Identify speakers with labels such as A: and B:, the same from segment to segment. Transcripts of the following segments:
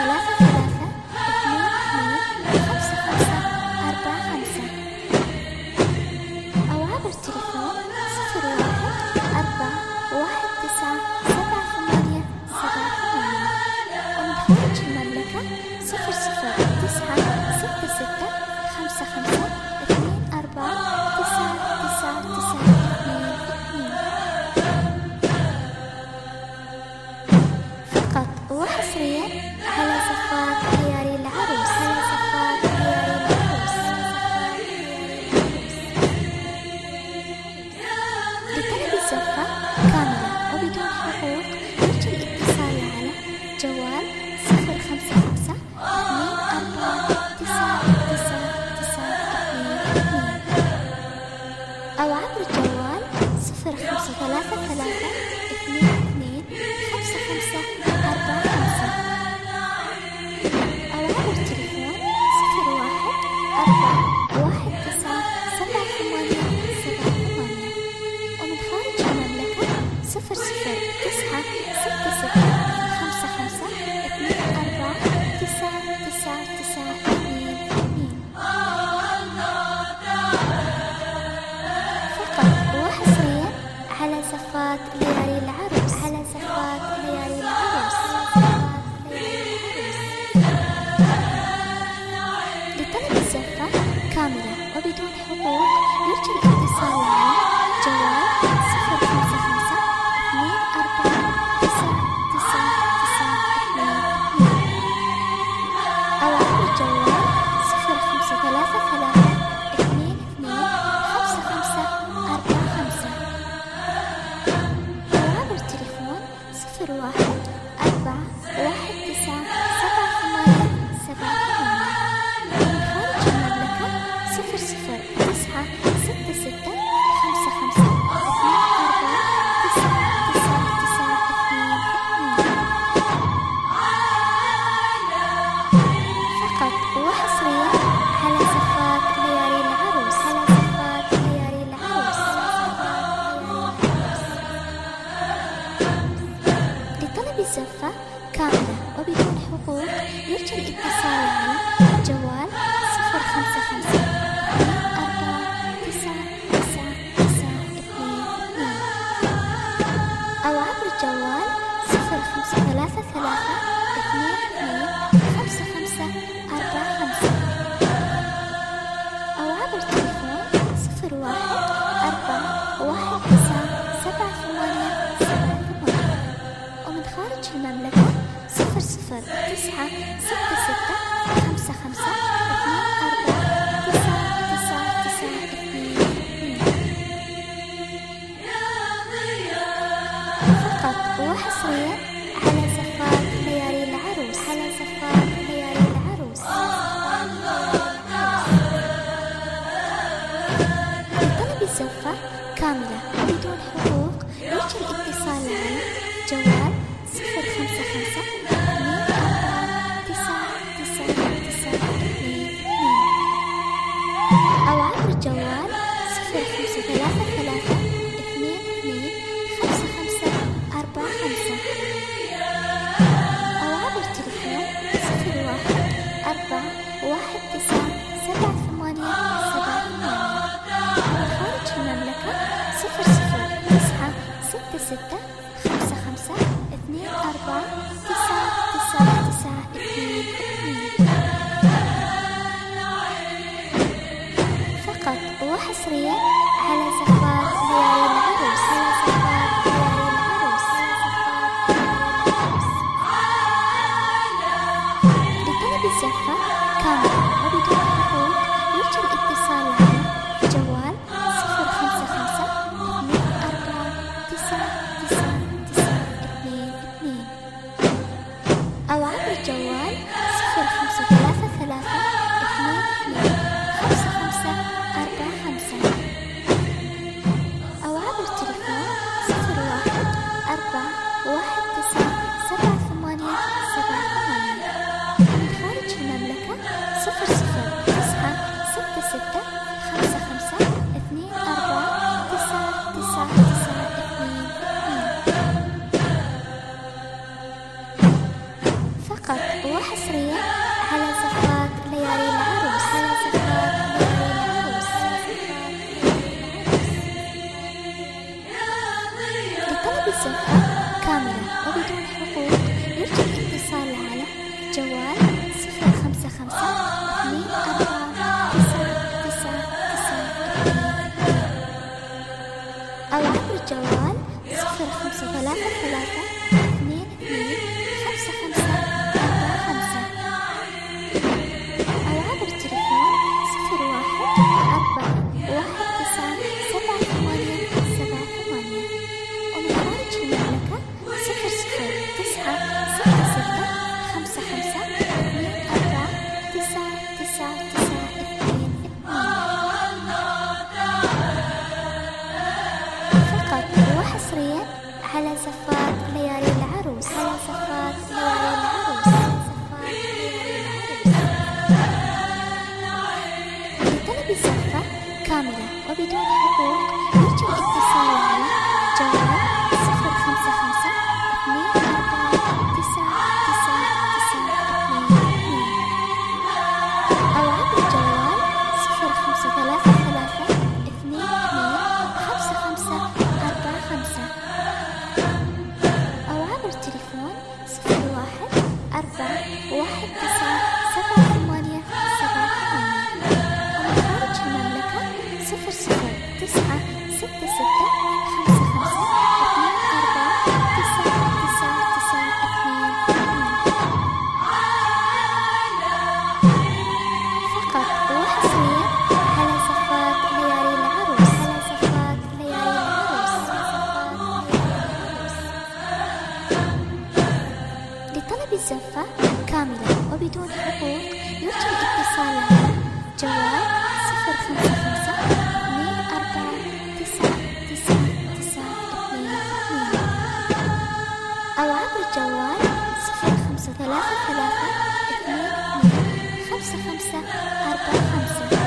A: أو عبر تليفون 01-41977878. ومن خارج المملكة 009662 فقط وحصريا على صفات ليالي العروس. لطلب الزفة كاملة وبدون حقوق يرجى الاتصال على جوال 055-24999922 أو عبر الجوال 0533225545 أو عبر تليفون 01-41977878. ومن خارج المملكة 0096655222 فقط وحصريا على صفات ليالي العروس. لطلب الزفة كاملة وبدون حقوق يرجى الاتصال على جوال 055-24999922 أو عبر الجوال 0533225545 أو عبر التليفون 01-41977878. ومن خارج المملكة 0096655222 فقط وحصريا على صفات ليالي العروس. لطلب الزفة كاملة وبدون حقوق يرجى الاتصال على جوال 055-24999922 أو عبر الجوال 0533225545 أو عبر تليفون 01-41977878. ومن خارج المملكة 0096655222 فقط وحصريا على صفات ليالي العروس. لطلب الزفة كاملة وبدون حقوق يرجى الاتصال على جوال 055-24999922 أو عبر الجوال 0533225545 أو عبر تليفون 01-41977878. ومن خارج المملكة 00966554999922 فقط وحصريا على صفات ليالي العروس. لطلب الزفة كاملة وبدون حقوق يرجى الاتصال على جوال 055-24999922 أو عبر الجوال 0533225545 أو عبر التليفون 01-41977878. ومن خارج المملكة 00966554999922 فقط وحصريا 4 1 9 7 8 7 8. ومن خارج المملكة 0 0 9 6 6 5 5 2 4 9 9 9 2 2. فقط وحصريا على زفات ليالي العروس. على زفات ليالي العروس. لطلب الزفة كاملة وبدون حقوق يرجى الاتصال على جوال 055 2 4 9 9 9 2 2 أو عبر الجوال 0533 2 2 5 5 4 5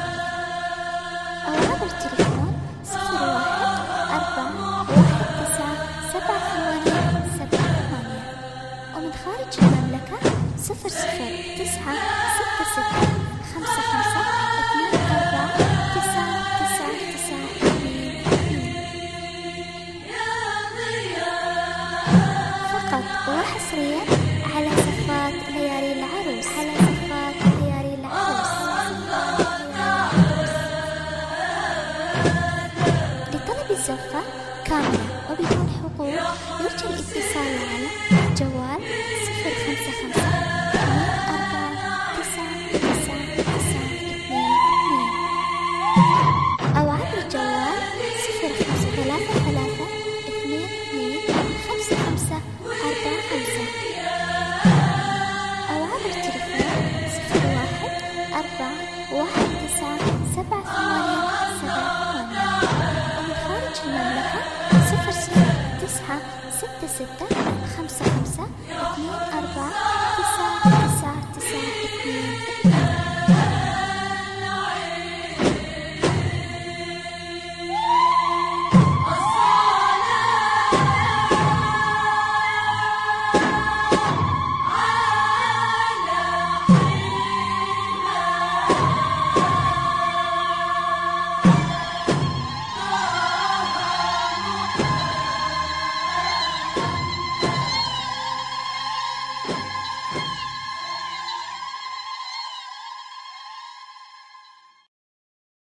A: أو عبر التليفون 01 4 1 9 7 8 7 8. ومن خارج المملكة 0 0 9 6 6 5 5 2 4 9 9 9 2 2. فقط وحصريا على زفات ليالي العروس. على زفات ليالي العروس. لطلب الزفة كاملة وبدون حقوق يرجى الاتصال على جوال 055 2 4 9 9 9 2 2 أو عبر الجوال 0533 2 2 5 5 4 5 أو عبر التليفون 01 4 1 9 7 8